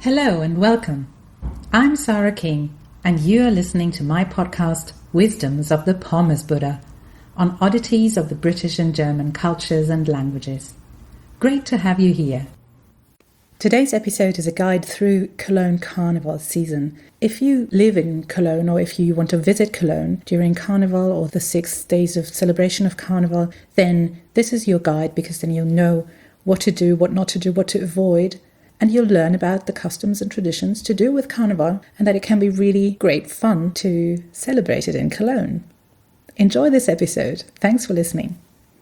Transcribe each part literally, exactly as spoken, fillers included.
Hello and welcome. I'm Sarah King, and you are listening to my podcast, Wisdoms of the Pommes Buddha, on oddities of the British and German cultures and languages. Great to have you here. Today's episode is a guide through Cologne Carnival season. If you live in Cologne or if you want to visit Cologne during Carnival or the six days of celebration of Carnival, then this is your guide, because then you'll know what to do, what not to do, what to avoid, and you'll learn about the customs and traditions to do with Carnival, and that it can be really great fun to celebrate it in Cologne. Enjoy this episode. Thanks for listening.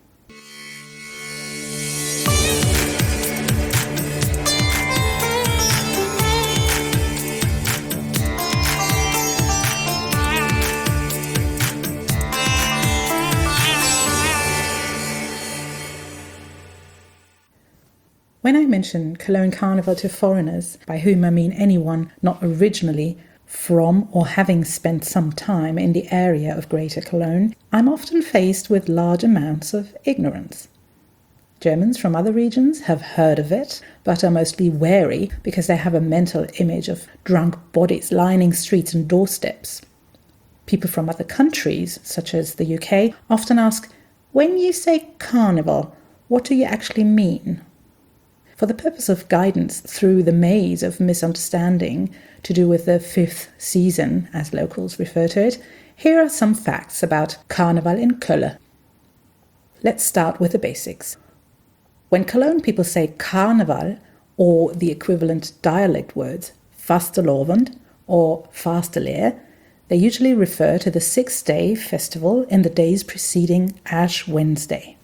When I mention Cologne Carnival to foreigners, by whom I mean anyone not originally from or having spent some time in the area of Greater Cologne, I'm often faced with large amounts of ignorance. Germans from other regions have heard of it, but are mostly wary because they have a mental image of drunk bodies lining streets and doorsteps. People from other countries, such as the U K, often ask, when you say carnival, what do you actually mean? For the purpose of guidance through the maze of misunderstanding to do with the fifth season, as locals refer to it, here are some facts about Carnival in Köln. Let's start with the basics. When Cologne people say Carnival, or the equivalent dialect words Vastelovend or Vasteleer, they usually refer to the six-day festival in the days preceding Ash Wednesday.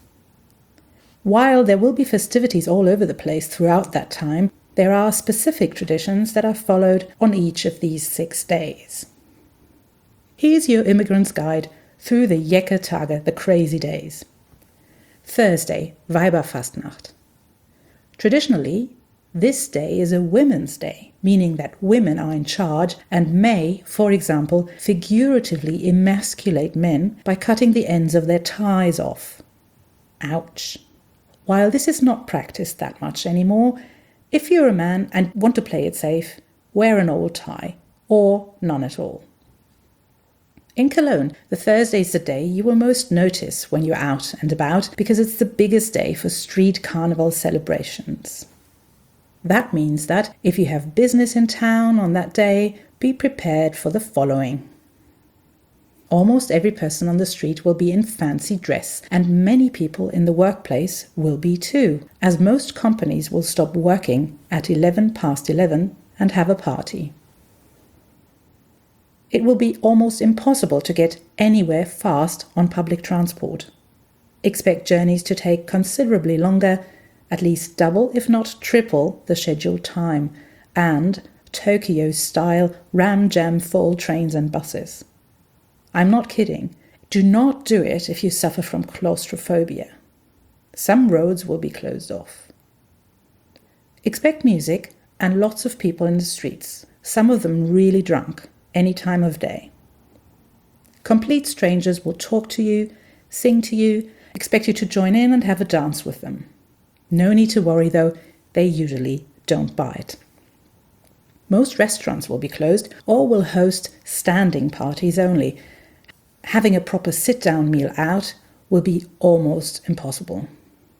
While there will be festivities all over the place throughout that time, there are specific traditions that are followed on each of these six days. Here's your immigrant's guide through the Jekke Tage, the crazy days. Thursday, Weiberfastnacht. Traditionally, this day is a women's day, meaning that women are in charge and may, for example, figuratively emasculate men by cutting the ends of their ties off. Ouch. While this is not practiced that much anymore, if you're a man and want to play it safe, wear an old tie, or none at all. In Cologne, the Thursday is the day you will most notice when you're out and about, because it's the biggest day for street carnival celebrations. That means that if you have business in town on that day, be prepared for the following. Almost every person on the street will be in fancy dress, and many people in the workplace will be too, as most companies will stop working at eleven past eleven and have a party. It will be almost impossible to get anywhere fast on public transport. Expect journeys to take considerably longer, at least double if not triple the scheduled time, and Tokyo-style ram-jam full trains and buses. I'm not kidding. Do not do it if you suffer from claustrophobia. Some roads will be closed off. Expect music and lots of people in the streets, some of them really drunk, any time of day. Complete strangers will talk to you, sing to you, expect you to join in and have a dance with them. No need to worry though, they usually don't bite. Most restaurants will be closed or will host standing parties only. Having a proper sit-down meal out will be almost impossible.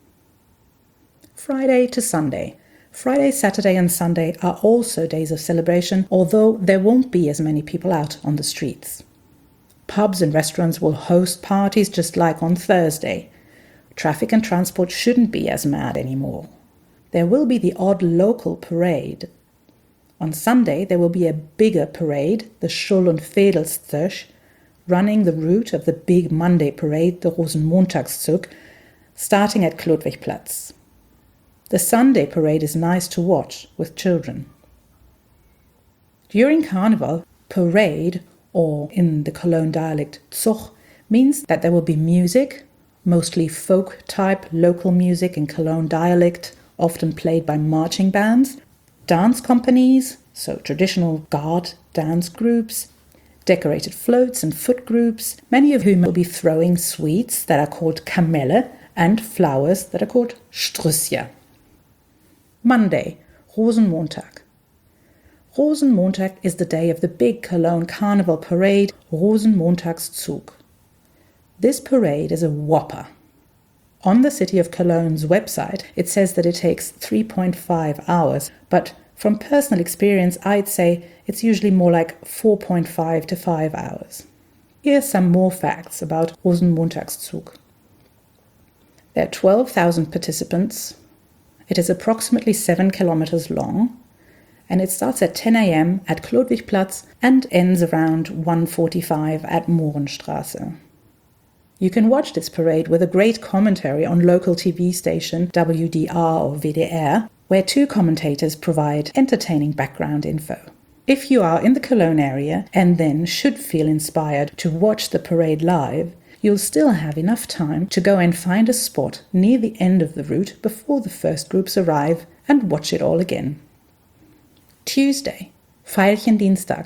Friday to Sunday. Friday, Saturday and Sunday are also days of celebration, although there won't be as many people out on the streets. Pubs and restaurants will host parties just like on Thursday. Traffic and transport shouldn't be as mad anymore. There will be the odd local parade. On Sunday there will be a bigger parade, the Schull- und Vedelstoesch, running the route of the big Monday parade, the Rosenmontagszug, starting at Klodwigplatz. The Sunday parade is nice to watch with children. During Carnival, parade, or in the Cologne dialect Zug, means that there will be music, mostly folk-type local music in Cologne dialect, often played by marching bands, dance companies, so traditional guard dance groups, decorated floats and foot groups, many of whom will be throwing sweets that are called Kamelle and flowers that are called Strüssia. Monday, Rosenmontag. Rosenmontag is the day of the big Cologne Carnival parade, Rosenmontagszug. This parade is a whopper. On the City of Cologne's website, it says that it takes three point five hours, but from personal experience, I'd say it's usually more like four point five to five hours. Here are some more facts about Rosenmontagszug. There are twelve thousand participants. It is approximately seven kilometers long, and it starts at ten a.m. at Chlodwigplatz and ends around one forty-five at Mohrenstraße. You can watch this parade with a great commentary on local T V station W D R or V D R, where two commentators provide entertaining background info. If you are in the Cologne area and then should feel inspired to watch the parade live, you'll still have enough time to go and find a spot near the end of the route before the first groups arrive and watch it all again. Tuesday, Veilchendienstag.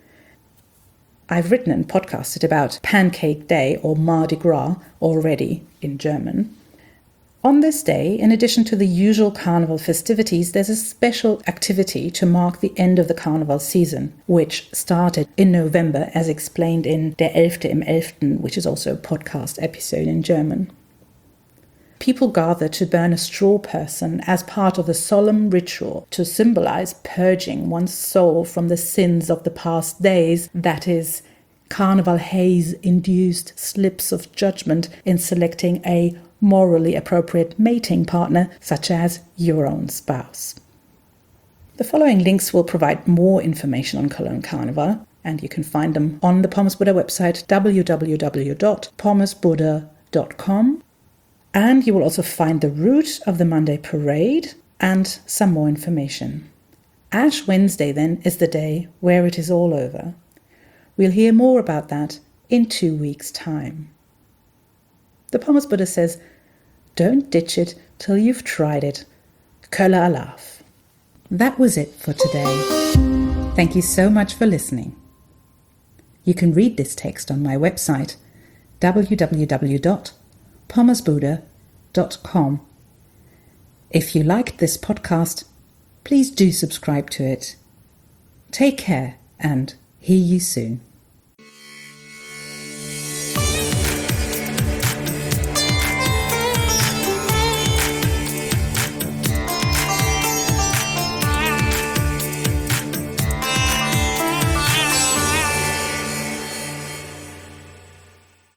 I've written and podcasted about Pancake Day or Mardi Gras already in German. On this day, in addition to the usual carnival festivities, there's a special activity to mark the end of the carnival season, which started in November, as explained in Der Elfte im Elften, which is also a podcast episode in German. People gather to burn a straw person as part of a solemn ritual to symbolize purging one's soul from the sins of the past days, that is, carnival haze-induced slips of judgment in selecting a morally appropriate mating partner, such as your own spouse. The following links will provide more information on Cologne Carnival, and you can find them on the Pommesbuddha website w w w dot pommesbuddha dot com. And you will also find the route of the Monday parade and some more information. Ash Wednesday, then, is the day where it is all over. We'll hear more about that in two weeks' time. The Pommesbuddha says, don't ditch it till you've tried it. Kölle Alaf. That was it for today. Thank you so much for listening. You can read this text on my website, w w w dot pommesbuddha dot com. If you liked this podcast, please do subscribe to it. Take care and hear you soon.